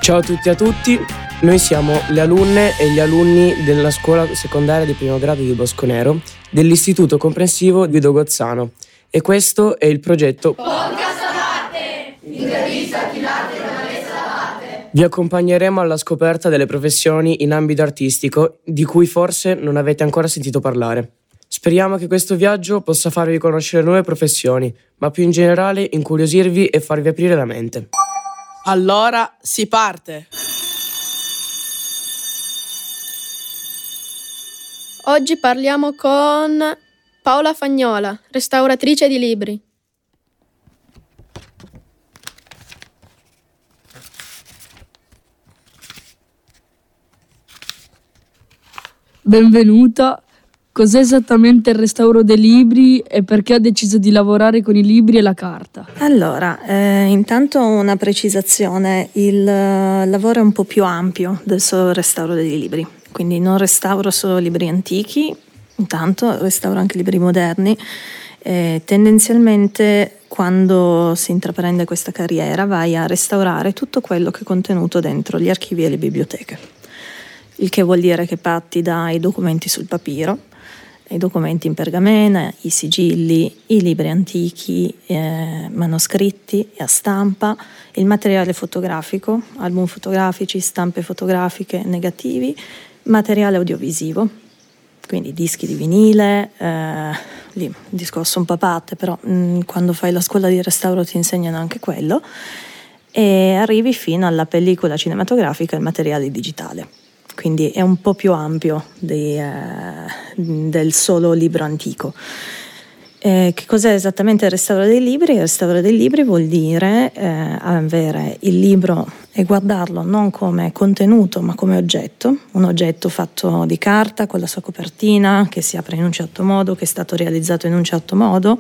Ciao a tutti e a tutti, noi siamo le alunne e gli alunni della scuola secondaria di primo grado di Bosconero dell'Istituto Comprensivo Guido Gozzano e questo è il progetto Podcast a parte, intervista a chi l'arte non avesse da parte. Vi accompagneremo alla scoperta delle professioni in ambito artistico di cui forse non avete ancora sentito parlare. Speriamo che questo viaggio possa farvi conoscere nuove professioni, ma più in generale incuriosirvi e farvi aprire la mente. Allora si parte! Oggi parliamo con Paola Fagnola, restauratrice di libri. Benvenuta. Cos'è esattamente il restauro dei libri e perché ha deciso di lavorare con i libri e la carta? Allora, intanto una precisazione, il lavoro è un po' più ampio del solo restauro dei libri, quindi non restauro solo libri antichi, intanto restauro anche libri moderni. Tendenzialmente quando si intraprende questa carriera vai a restaurare tutto quello che è contenuto dentro gli archivi e le biblioteche, il che vuol dire che parti dai documenti sul papiro, i documenti in pergamena, i sigilli, i libri antichi, manoscritti e a stampa, il materiale fotografico, album fotografici, stampe fotografiche, negativi, materiale audiovisivo, quindi dischi di vinile, lì il discorso un po' a parte, però quando fai la scuola di restauro ti insegnano anche quello, e arrivi fino alla pellicola cinematografica e il materiale digitale. Quindi è un po' più ampio del solo libro antico. Che cos'è esattamente il restauro dei libri? Il restauro dei libri vuol dire avere il libro e guardarlo non come contenuto ma come oggetto, un oggetto fatto di carta con la sua copertina che si apre in un certo modo, che è stato realizzato in un certo modo,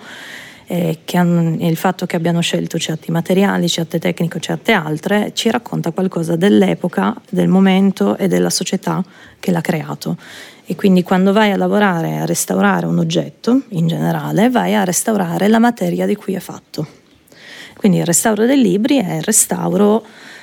il fatto che abbiano scelto certi materiali, certe tecniche o certe altre ci racconta qualcosa dell'epoca, del momento e della società che l'ha creato. E quindi quando vai a lavorare a restaurare un oggetto, in generale, vai a restaurare la materia di cui è fatto. Quindi il restauro dei libri è il restauro,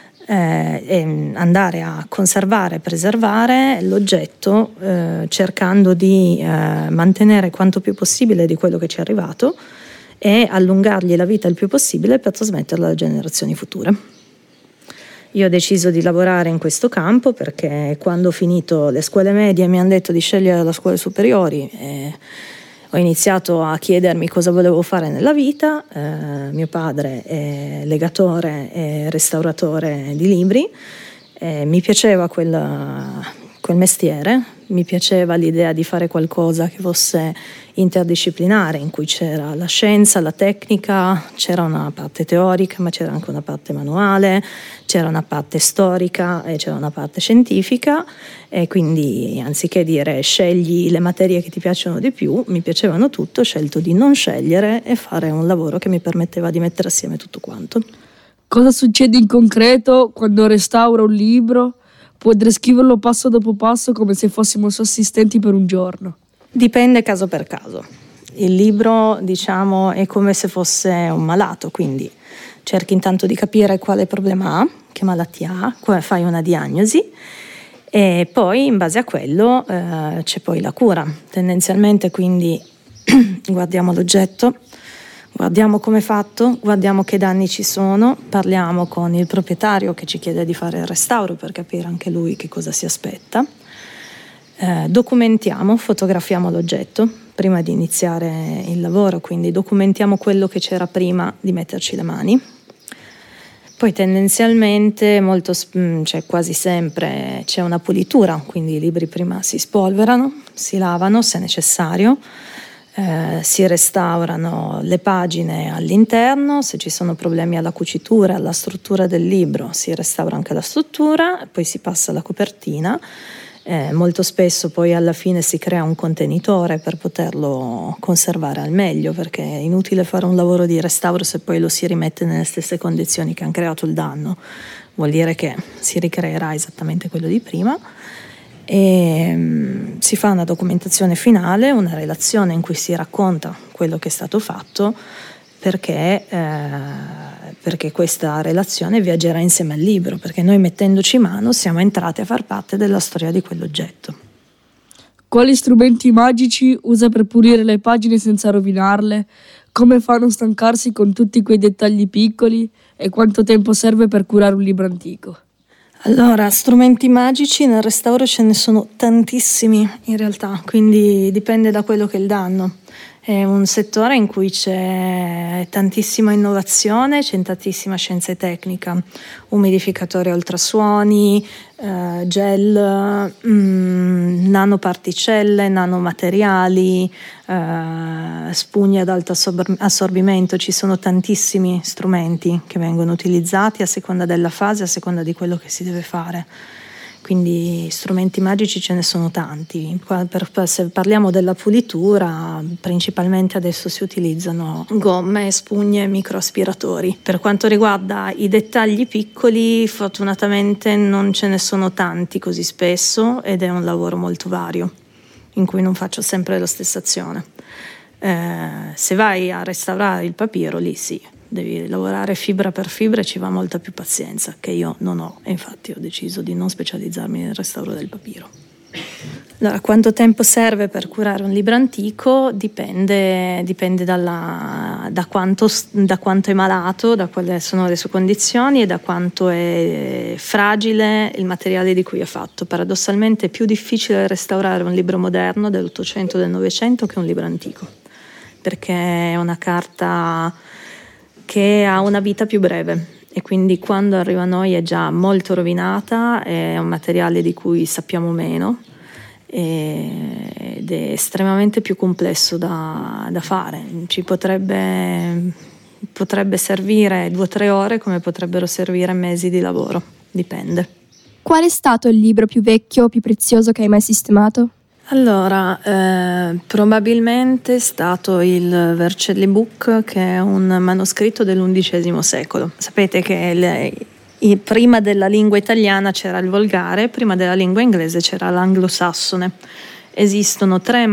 è andare a conservare, preservare l'oggetto, cercando di mantenere quanto più possibile di quello che ci è arrivato e allungargli la vita il più possibile per trasmetterla alle generazioni future. Io ho deciso di lavorare in questo campo perché quando ho finito le scuole medie mi hanno detto di scegliere le scuole superiori e ho iniziato a chiedermi cosa volevo fare nella vita. Mio padre è legatore e restauratore di libri, mi piaceva quel mestiere, mi piaceva l'idea di fare qualcosa che fosse interdisciplinare, in cui c'era la scienza, la tecnica, c'era una parte teorica ma c'era anche una parte manuale, c'era una parte storica e c'era una parte scientifica, e quindi anziché dire scegli le materie che ti piacciono di più, mi piacevano tutte, ho scelto di non scegliere e fare un lavoro che mi permetteva di mettere assieme tutto quanto. Cosa succede in concreto quando restaura un libro? Puoi descriverlo passo dopo passo come se fossimo suoi assistenti per un giorno. Dipende caso per caso. Il libro, diciamo, è come se fosse un malato, quindi cerchi intanto di capire quale problema ha, che malattia ha, fai una diagnosi e poi in base a quello c'è poi la cura. Tendenzialmente quindi guardiamo l'oggetto, guardiamo come è fatto, guardiamo che danni ci sono, parliamo con il proprietario che ci chiede di fare il restauro per capire anche lui che cosa si aspetta. Documentiamo, fotografiamo l'oggetto prima di iniziare il lavoro, quindi documentiamo quello che c'era prima di metterci le mani. Poi tendenzialmente, cioè quasi sempre, c'è una pulitura, quindi i libri prima si spolverano, si lavano se necessario, si restaurano le pagine all'interno, se ci sono problemi alla cucitura, alla struttura del libro, si restaura anche la struttura, poi si passa alla copertina. Molto spesso poi alla fine si crea un contenitore per poterlo conservare al meglio, perché è inutile fare un lavoro di restauro se poi lo si rimette nelle stesse condizioni che hanno creato il danno, vuol dire che si ricreerà esattamente quello di prima. E si fa una documentazione finale, una relazione in cui si racconta quello che è stato fatto, perché perché questa relazione viaggerà insieme al libro, perché noi mettendoci mano siamo entrati a far parte della storia di quell'oggetto. Quali strumenti magici usa per pulire le pagine senza rovinarle? Come fa a non stancarsi con tutti quei dettagli piccoli? E quanto tempo serve per curare un libro antico? Allora, strumenti magici nel restauro ce ne sono tantissimi in realtà, quindi dipende da quello che è il danno. È un settore in cui c'è tantissima innovazione, c'è tantissima scienza e tecnica, umidificatori a ultrasuoni, gel, nanoparticelle, nanomateriali, spugne ad alto assorbimento. Ci sono tantissimi strumenti che vengono utilizzati a seconda della fase, a seconda di quello che si deve fare. Quindi strumenti magici ce ne sono tanti. Se parliamo della pulitura, principalmente adesso si utilizzano gomme, spugne e microaspiratori. Per quanto riguarda i dettagli piccoli, fortunatamente non ce ne sono tanti così spesso ed è un lavoro molto vario, in cui non faccio sempre la stessa azione. Se vai a restaurare il papiro, lì sì, devi lavorare fibra per fibra e ci va molta più pazienza, che io non ho, e infatti ho deciso di non specializzarmi nel restauro del papiro. Allora, quanto tempo serve per curare un libro antico? Dipende da quanto è malato, da quali sono le sue condizioni e da quanto è fragile il materiale di cui è fatto. Paradossalmente è più difficile restaurare un libro moderno dell'800 o del 900 che un libro antico, perché è una carta che ha una vita più breve e quindi quando arriva a noi è già molto rovinata, è un materiale di cui sappiamo meno ed è estremamente più complesso da fare. Ci potrebbe servire 2 o 3 ore come potrebbero servire mesi di lavoro, dipende. Qual è stato il libro più vecchio o più prezioso che hai mai sistemato? Allora, probabilmente è stato il Vercelli Book, che è un manoscritto dell'XI secolo. Sapete che prima della lingua italiana c'era il volgare, prima della lingua inglese c'era l'anglosassone. Esistono 4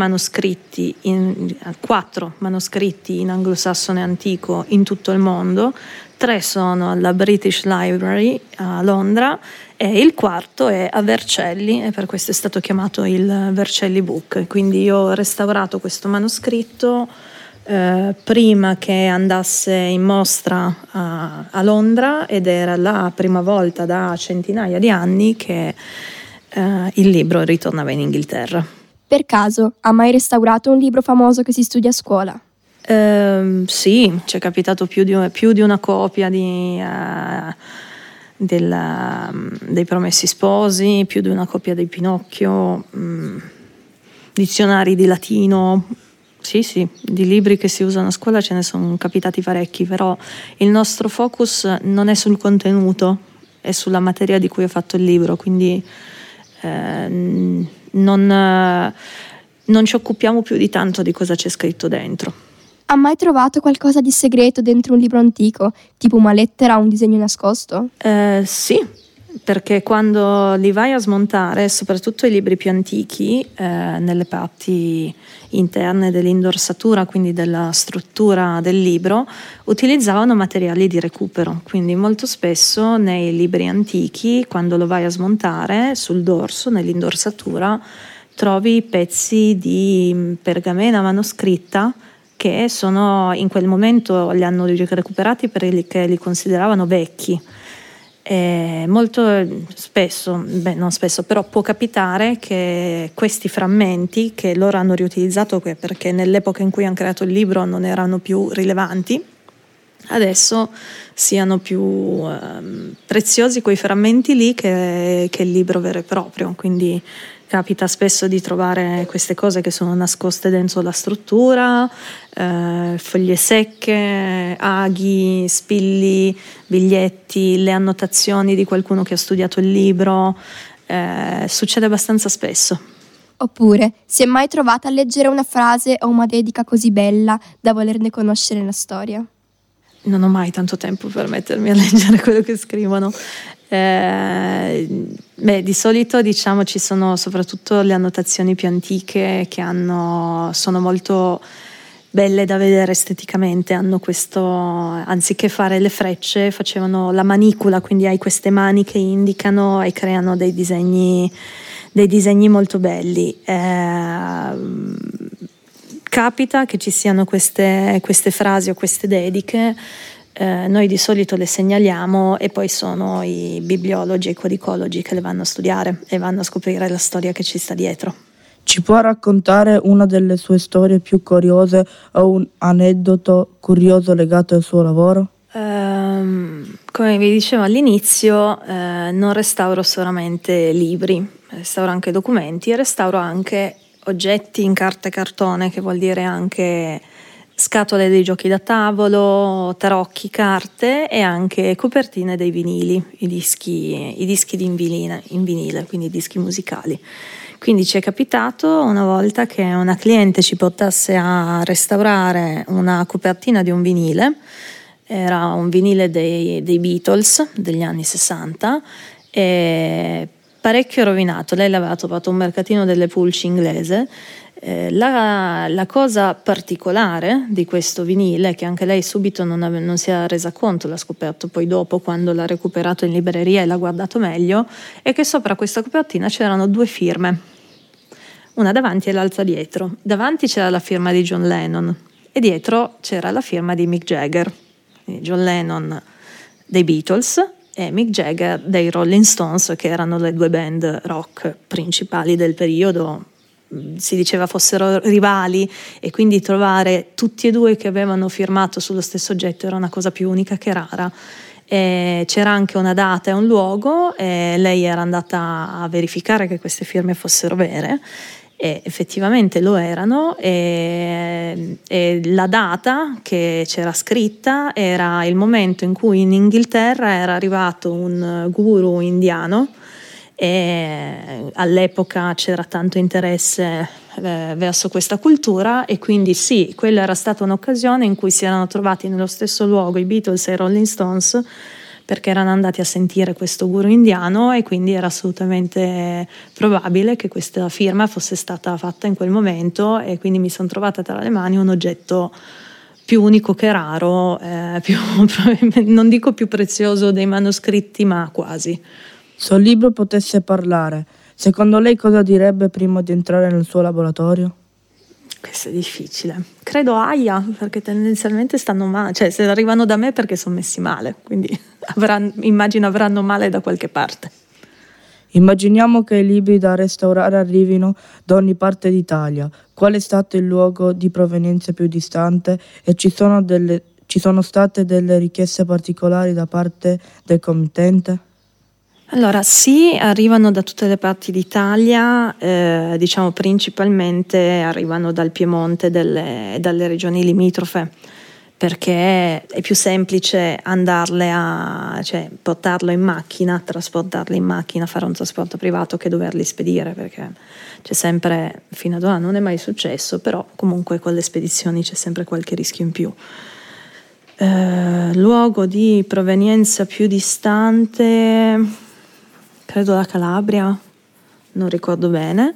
manoscritti in anglosassone antico in tutto il mondo, 3 sono alla British Library a Londra e il 4 è a Vercelli e per questo è stato chiamato il Vercelli Book. Quindi io ho restaurato questo manoscritto prima che andasse in mostra a Londra ed era la prima volta da centinaia di anni che il libro ritornava in Inghilterra. Per caso, ha mai restaurato un libro famoso che si studia a scuola? Sì, ci è capitato più di una copia dei Promessi Sposi, più di una copia di Pinocchio, dizionari di latino. Sì, di libri che si usano a scuola ce ne sono capitati parecchi, però il nostro focus non è sul contenuto, è sulla materia di cui è fatto il libro, quindi non ci occupiamo più di tanto di cosa c'è scritto dentro. Ha mai trovato qualcosa di segreto dentro un libro antico, tipo una lettera o un disegno nascosto? Sì, perché quando li vai a smontare, soprattutto i libri più antichi, nelle parti interne dell'indorsatura, quindi della struttura del libro, utilizzavano materiali di recupero. Quindi molto spesso nei libri antichi, quando lo vai a smontare sul dorso, nell'indorsatura, trovi pezzi di pergamena manoscritta che sono in quel momento li hanno recuperati perché li consideravano vecchi. Molto spesso, non spesso, però può capitare che questi frammenti che loro hanno riutilizzato perché nell'epoca in cui hanno creato il libro non erano più rilevanti, adesso siano più preziosi quei frammenti lì che il libro vero e proprio. Quindi capita spesso di trovare queste cose che sono nascoste dentro la struttura, foglie secche, aghi, spilli, biglietti, le annotazioni di qualcuno che ha studiato il libro. Succede abbastanza spesso. Oppure, si è mai trovata a leggere una frase o una dedica così bella da volerne conoscere la storia? Non ho mai tanto tempo per mettermi a leggere quello che scrivono. Di solito diciamo ci sono soprattutto le annotazioni più antiche che sono molto belle da vedere esteticamente. Hanno questo, anziché fare le frecce, facevano la manicula, quindi hai queste mani che indicano e creano dei disegni molto belli. Capita che ci siano queste frasi o queste dediche, noi di solito le segnaliamo e poi sono i bibliologi e i codicologi che le vanno a studiare e vanno a scoprire la storia che ci sta dietro. Ci può raccontare una delle sue storie più curiose o un aneddoto curioso legato al suo lavoro? Come vi dicevo all'inizio, non restauro solamente libri, restauro anche documenti e restauro anche oggetti in carta e cartone, che vuol dire anche scatole dei giochi da tavolo, tarocchi, carte e anche copertine dei vinili, i dischi in vinile, quindi i dischi musicali. Quindi ci è capitato una volta che una cliente ci portasse a restaurare una copertina di un vinile. Era un vinile dei Beatles degli anni 60 e parecchio rovinato. Lei l'aveva trovato a un mercatino delle pulci inglese. La cosa particolare di questo vinile, che anche lei subito non si è resa conto, l'ha scoperto poi dopo quando l'ha recuperato in libreria e l'ha guardato meglio, è che sopra questa copertina c'erano 2 firme, una davanti e l'altra dietro. Davanti c'era la firma di John Lennon e dietro c'era la firma di Mick Jagger. John Lennon dei Beatles e Mick Jagger dei Rolling Stones, che erano le 2 band rock principali del periodo. Si diceva fossero rivali e quindi trovare tutti e 2 che avevano firmato sullo stesso oggetto era una cosa più unica che rara. E c'era anche una data e un luogo e lei era andata a verificare che queste firme fossero vere e effettivamente lo erano, e la data che c'era scritta era il momento in cui in Inghilterra era arrivato un guru indiano e all'epoca c'era tanto interesse verso questa cultura e quindi sì, quella era stata un'occasione in cui si erano trovati nello stesso luogo i Beatles e i Rolling Stones, perché erano andati a sentire questo guru indiano e quindi era assolutamente probabile che questa firma fosse stata fatta in quel momento e quindi mi sono trovata tra le mani un oggetto più unico che raro, non dico più prezioso dei manoscritti, ma quasi. Se un libro potesse parlare, secondo lei cosa direbbe prima di entrare nel suo laboratorio? Questo è difficile. Credo aia, perché tendenzialmente stanno male, cioè se arrivano da me perché sono messi male, quindi immagino avranno male da qualche parte. Immaginiamo che i libri da restaurare arrivino da ogni parte d'Italia. Qual è stato il luogo di provenienza più distante e ci sono state delle richieste particolari da parte del committente? Allora, sì, arrivano da tutte le parti d'Italia, diciamo principalmente arrivano dal Piemonte e dalle regioni limitrofe, perché è più semplice cioè portarlo in macchina, trasportarli in macchina, fare un trasporto privato che doverli spedire, perché c'è sempre, fino ad ora non è mai successo, però comunque con le spedizioni c'è sempre qualche rischio in più. Luogo di provenienza più distante, credo la Calabria, non ricordo bene.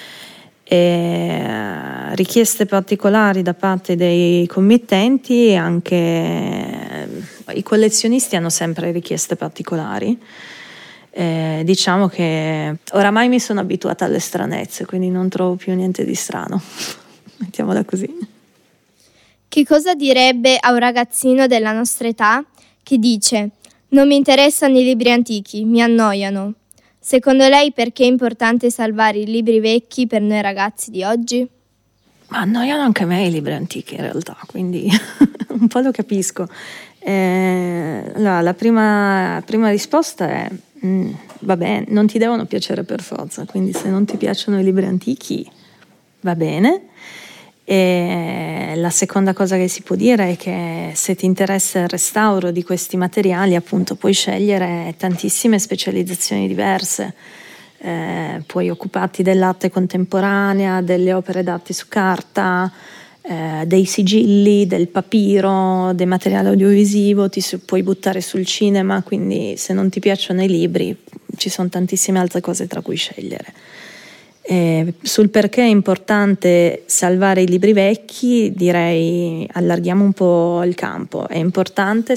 E richieste particolari da parte dei committenti, anche i collezionisti hanno sempre richieste particolari. Diciamo che oramai mi sono abituata alle stranezze, quindi non trovo più niente di strano, mettiamola così. Che cosa direbbe a un ragazzino della nostra età che dice: non mi interessano i libri antichi, mi annoiano? Secondo lei perché è importante salvare i libri vecchi per noi ragazzi di oggi? Ma annoiano anche me i libri antichi in realtà, quindi un po' lo capisco. Allora, la prima risposta è vabbè, non ti devono piacere per forza, quindi se non ti piacciono i libri antichi va bene. E la seconda cosa che si può dire è che se ti interessa il restauro di questi materiali, appunto, puoi scegliere tantissime specializzazioni diverse. Puoi occuparti dell'arte contemporanea, delle opere d'arte su carta, dei sigilli, del papiro, del materiale audiovisivo, puoi buttare sul cinema, quindi se non ti piacciono i libri ci sono tantissime altre cose tra cui scegliere. Sul perché è importante salvare i libri vecchi, direi allarghiamo un po' il campo. È importante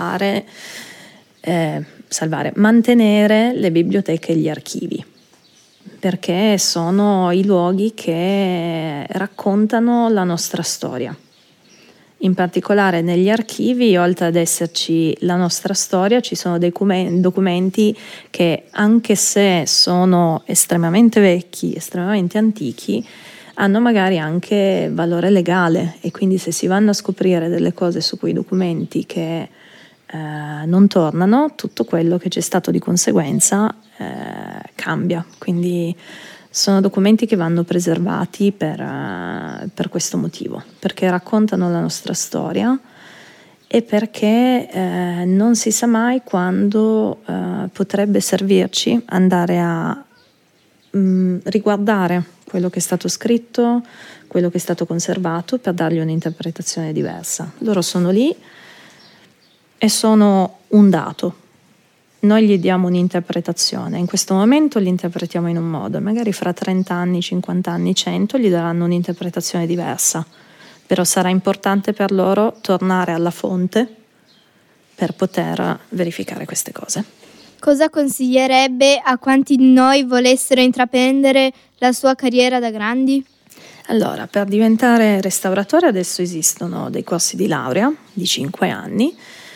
mantenere le biblioteche e gli archivi, perché sono i luoghi che raccontano la nostra storia. In particolare negli archivi, oltre ad esserci la nostra storia, ci sono dei documenti che, anche se sono estremamente vecchi, estremamente antichi, hanno magari anche valore legale, e quindi se si vanno a scoprire delle cose su quei documenti che non tornano, tutto quello che c'è stato di conseguenza cambia. Quindi sono documenti che vanno preservati per questo motivo, perché raccontano la nostra storia e perché non si sa mai quando potrebbe servirci andare a riguardare quello che è stato scritto, quello che è stato conservato, per dargli un'interpretazione diversa. Loro sono lì e sono un dato. Noi gli diamo un'interpretazione, in questo momento li interpretiamo in un modo, magari fra 30 anni, 50 anni, 100 gli daranno un'interpretazione diversa, però sarà importante per loro tornare alla fonte per poter verificare queste cose. Cosa consiglierebbe a quanti di noi volessero intraprendere la sua carriera da grandi? Allora, per diventare restauratore adesso esistono dei corsi di laurea di 5 anni,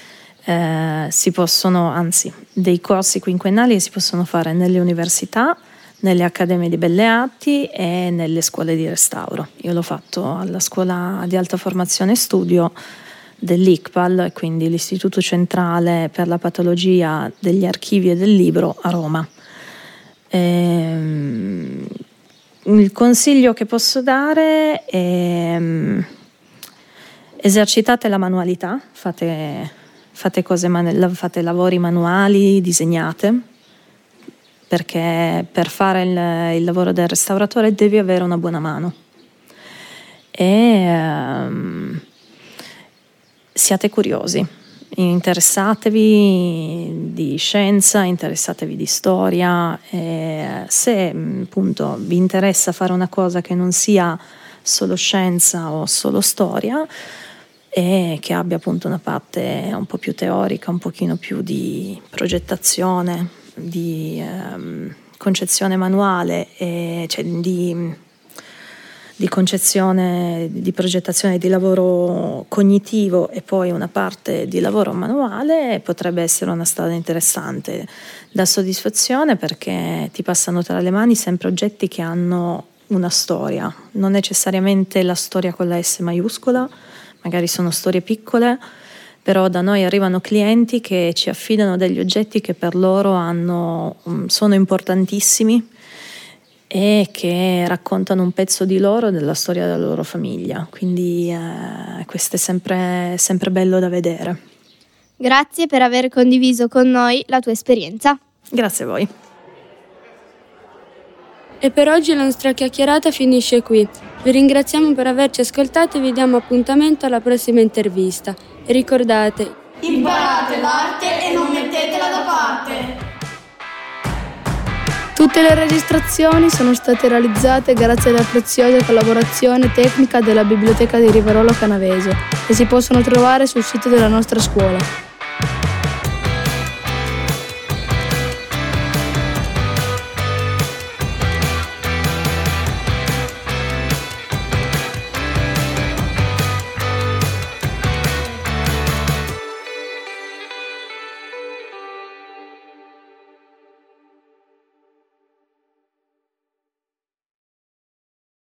dei corsi quinquennali che si possono fare nelle università, nelle accademie di belle arti e nelle scuole di restauro. Io l'ho fatto alla scuola di alta formazione e studio dell'ICPAL, quindi l'Istituto Centrale per la Patologia degli Archivi e del Libro a Roma. Il consiglio che posso dare è esercitate la manualità, fate lavori manuali, disegnate, perché per fare il lavoro del restauratore devi avere una buona mano. E siate curiosi, interessatevi di scienza, interessatevi di storia, e se appunto vi interessa fare una cosa che non sia solo scienza o solo storia, e che abbia appunto una parte un po' più teorica, un pochino più di progettazione, di concezione manuale, cioè di concezione, di progettazione di lavoro cognitivo e poi una parte di lavoro manuale, potrebbe essere una strada interessante, dà soddisfazione perché ti passano tra le mani sempre oggetti che hanno una storia, non necessariamente la storia con la S maiuscola, magari sono storie piccole, però da noi arrivano clienti che ci affidano degli oggetti che per loro sono importantissimi e che raccontano un pezzo di loro, della storia della loro famiglia, quindi questo è sempre bello da vedere. Grazie per aver condiviso con noi la tua esperienza. Grazie a voi. E per oggi la nostra chiacchierata finisce qui. Vi ringraziamo per averci ascoltato e vi diamo appuntamento alla prossima intervista. E ricordate, imparate l'arte e non mettetela da parte. Tutte le registrazioni sono state realizzate grazie alla preziosa collaborazione tecnica della Biblioteca di Rivarolo Canavese e si possono trovare sul sito della nostra scuola.